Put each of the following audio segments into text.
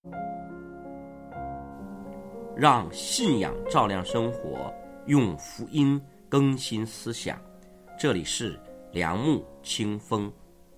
让信仰照亮生活，用福音更新思想。这里是良木清风。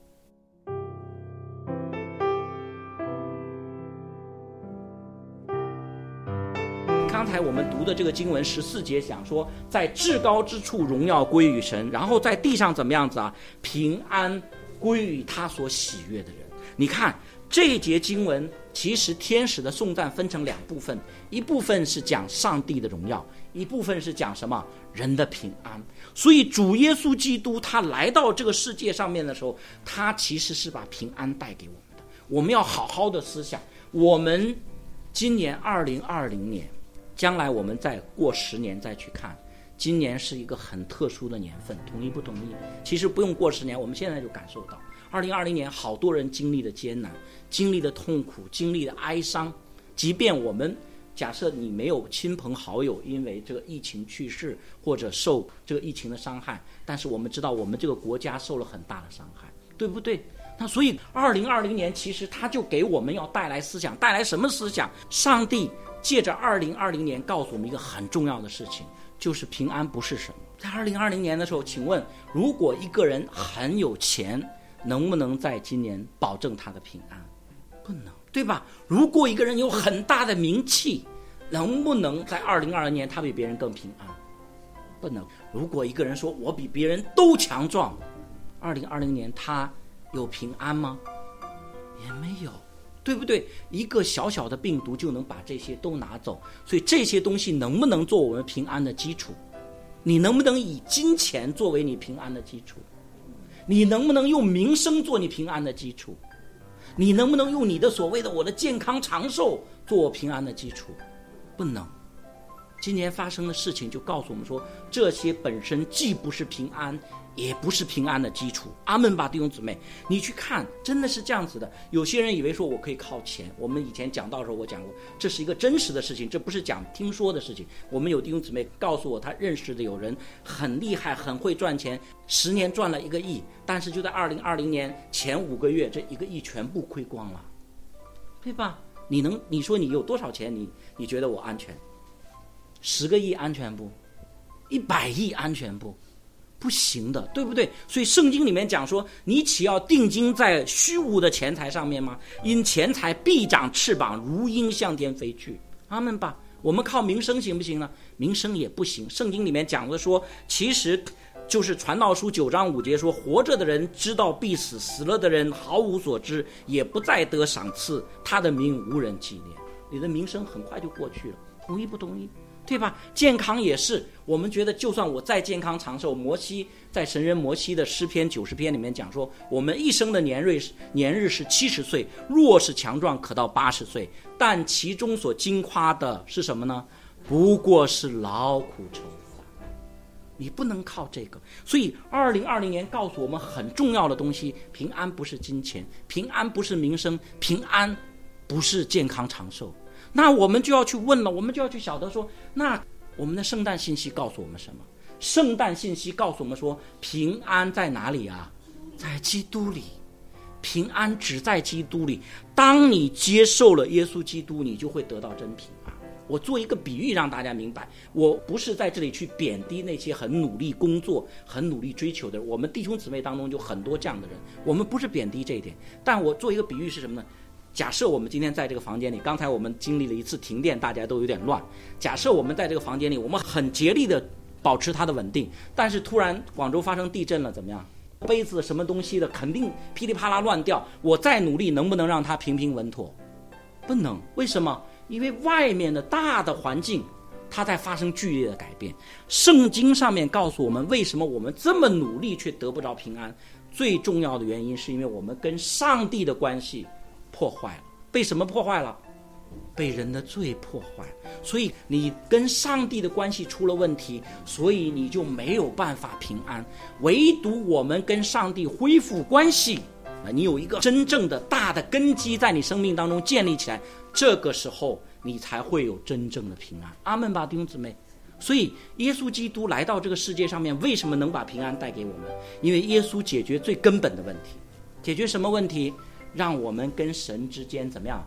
刚才我们读的这个经文14节讲说，在至高之处荣耀归于神，然后在地上怎么样子啊？平安归于他所喜悦的人。你看这一节经文，其实天使的颂赞分成2部分，一部分是讲上帝的荣耀，一部分是讲什么？人的平安。所以主耶稣基督他来到这个世界上面的时候，他其实是把平安带给我们的。我们要好好的思想，我们今年2020年，将来我们再过10年再去看，今年是一个很特殊的年份，同意不同意？其实不用过10年，我们现在就感受到2020年好多人经历的艰难，经历的痛苦，经历的哀伤。即便我们假设你没有亲朋好友因为这个疫情去世，或者受这个疫情的伤害，但是我们知道我们这个国家受了很大的伤害，对不对？那所以2020年其实它就给我们要带来思想，带来什么思想？上帝借着2020年告诉我们一个很重要的事情，就是平安不是什么。在2020年的时候，请问如果一个人很有钱，能不能在今年保证他的平安？不能，对吧？如果一个人有很大的名气，能不能在2022年他比别人更平安？不能。如果一个人说我比别人都强壮，2020年他有平安吗？也没有，对不对？一个小小的病毒就能把这些都拿走，所以这些东西能不能做我们平安的基础？你能不能以金钱作为你平安的基础？你能不能用名声做你平安的基础？你能不能用你的所谓的我的健康长寿做我平安的基础？不能。今年发生的事情就告诉我们说，这些本身既不是平安，也不是平安的基础。阿们吧，弟兄姊妹，你去看，真的是这样子的。有些人以为说我可以靠钱，我们以前讲到的时候我讲过，这是一个真实的事情，这不是讲听说的事情。我们有弟兄姊妹告诉我，他认识的有人很厉害，很会赚钱，10年赚了1个亿，但是就在2020年前5个月，这1个亿全部亏光了，对吧？你说你有多少钱，你觉得我安全？10个亿安全不？100亿安全不？不行的，对不对？所以圣经里面讲说，你岂要定睛在虚无的钱财上面吗？因钱财必长翅膀，如鹰向天飞去。阿们吧。我们靠名声行不行呢？名声也不行。圣经里面讲的说，其实就是传道书9章5节说，活着的人知道必死，死了的人毫无所知，也不再得赏赐，他的名无人纪念。你的名声很快就过去了，同意不同意？对吧？健康也是，我们觉得就算我再健康长寿，摩西在神人摩西的诗篇90篇里面讲说，我们一生的年日是70岁，若是强壮可到80岁，但其中所经夸的是什么呢？不过是劳苦愁烦。你不能靠这个。所以2020年告诉我们很重要的东西，平安不是金钱，平安不是名声，平安不是健康长寿。那我们就要去问了，我们就要去晓得说，那我们的圣诞信息告诉我们什么？圣诞信息告诉我们说，平安在哪里啊？在基督里。平安只在基督里。当你接受了耶稣基督，你就会得到真平安。我做一个比喻让大家明白，我不是在这里去贬低那些很努力工作、很努力追求的人，我们弟兄姊妹当中就很多这样的人，我们不是贬低这一点，但我做一个比喻是什么呢？假设我们今天在这个房间里，刚才我们经历了一次停电，大家都有点乱。假设我们在这个房间里，我们很竭力的保持它的稳定，但是突然广州发生地震了，怎么样？杯子什么东西的肯定噼里啪啦乱掉，我再努力能不能让它平平稳妥？不能。为什么？因为外面的大的环境它在发生剧烈的改变。圣经上面告诉我们，为什么我们这么努力却得不着平安？最重要的原因是因为我们跟上帝的关系破坏了。被什么破坏了？被人的罪破坏。所以你跟上帝的关系出了问题，所以你就没有办法平安。唯独我们跟上帝恢复关系，你有一个真正的大的根基在你生命当中建立起来，这个时候你才会有真正的平安。阿们吧，弟兄姊妹。所以耶稣基督来到这个世界上面，为什么能把平安带给我们？因为耶稣解决最根本的问题。解决什么问题？让我们跟神之间怎么样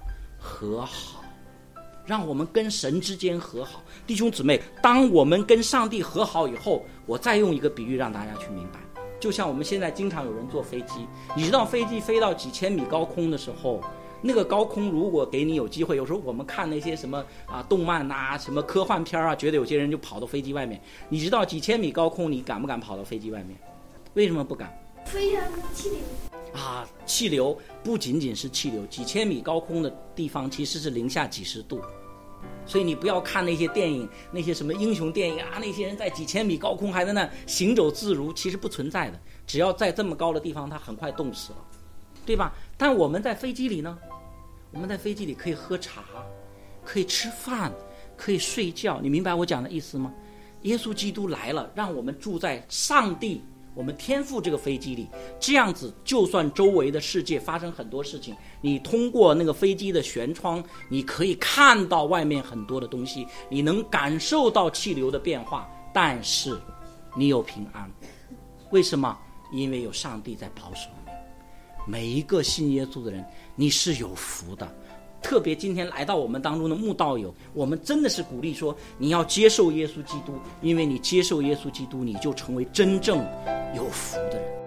和好，让我们跟神之间和好。弟兄姊妹，当我们跟上帝和好以后，我再用一个比喻让大家去明白，就像我们现在经常有人坐飞机，你知道飞机飞到几千米高空的时候，那个高空如果给你有机会，有时候我们看那些什么动漫啊，什么科幻片啊，觉得有些人就跑到飞机外面，你知道几千米高空你敢不敢跑到飞机外面？为什么不敢？ 非常气流气流不仅仅是气流，几千米高空的地方其实是零下几十度，所以你不要看那些电影，那些什么英雄电影啊，那些人在几千米高空还在那行走自如，其实不存在的。只要在这么高的地方，他很快冻死了，对吧？但我们在飞机里呢，我们在飞机里可以喝茶，可以吃饭，可以睡觉。你明白我讲的意思吗？耶稣基督来了，让我们住在上帝我们天父这个飞机里，这样子就算周围的世界发生很多事情，你通过那个飞机的舷窗，你可以看到外面很多的东西，你能感受到气流的变化，但是你有平安。为什么？因为有上帝在保守你。每一个信耶稣的人，你是有福的。特别今天来到我们当中的慕道友，我们真的是鼓励说，你要接受耶稣基督，因为你接受耶稣基督，你就成为真正有福的人。